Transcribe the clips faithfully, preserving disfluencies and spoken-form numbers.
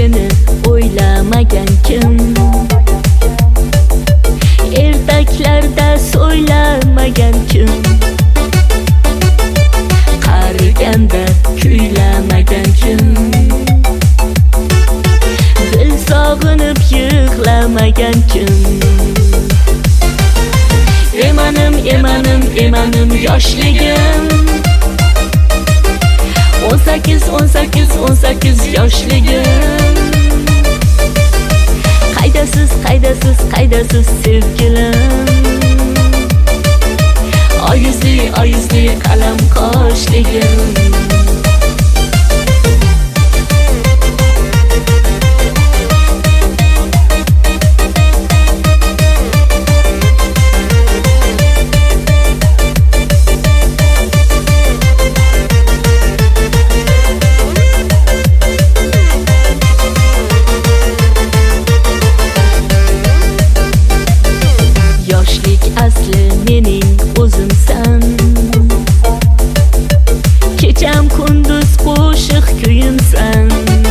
seni o'ylamagan kim? Ertaklarda so'ylamagan kim? Qariganda kuylamagan kim? Dil sog'inib yig'lamagan kim? Emanim, emanim, emanim yoshligim o'n sakkiz, o'n sakkiz, o'n sakkiz yoshligim. Qaydasiz, qaydasiz, qaydasiz sevgilim? Oyizli, oyizli qalam qoshligim. Asli mening o'zimsan, kecham kunduz qo'shiq kuyimsan.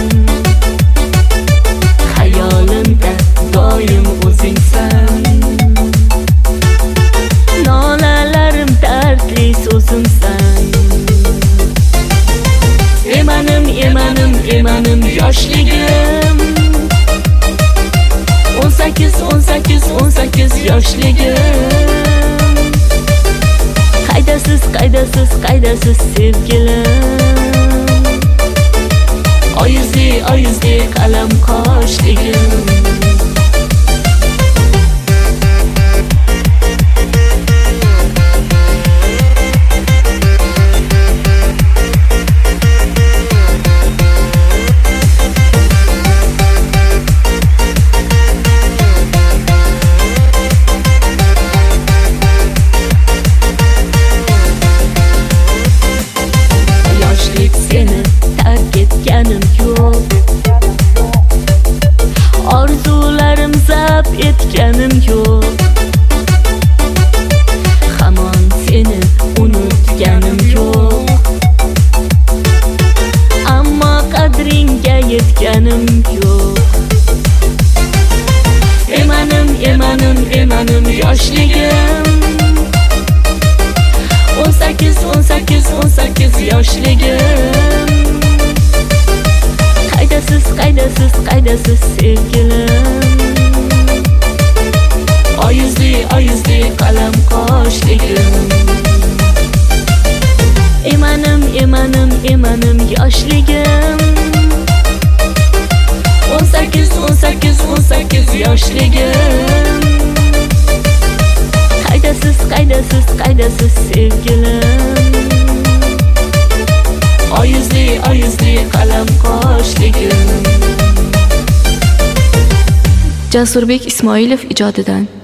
Hayolimda doim o'zingsan, nolalarim dardli so'zimsan. Emanim, emanim, emanim yoshligim o'n sakkiz, o'n sakkiz, o'n sakkiz yoshligim. Qaydasiz, qaydasiz, qaydasiz sevgilim? Oyizli, oyizli qalam qoshligim. Seni tark etganim yo'q, orzularim zabt etganim yo'q. Hamon seni unutganim yo'q, ammo qadringga yetganim yo'q. Emanim, emanim, emanim yoshligim o'n sakkiz, o'n sakkiz, o'n sakkiz yoshligim. Qaydasiz, qaydasiz, qaydasiz sevgilim? Oyizli, oyizli qalam qoshligim. Emanim, emanim, emanim yoshligim o'n sakkiz, o'n sakkiz, o'n sakkiz yoshligim. Qaydasiz, qaydasiz, qaydasiz sevgilim? Oyizli, oyizli qalam qoshligim. Jasurbek Ismoilov ijodidan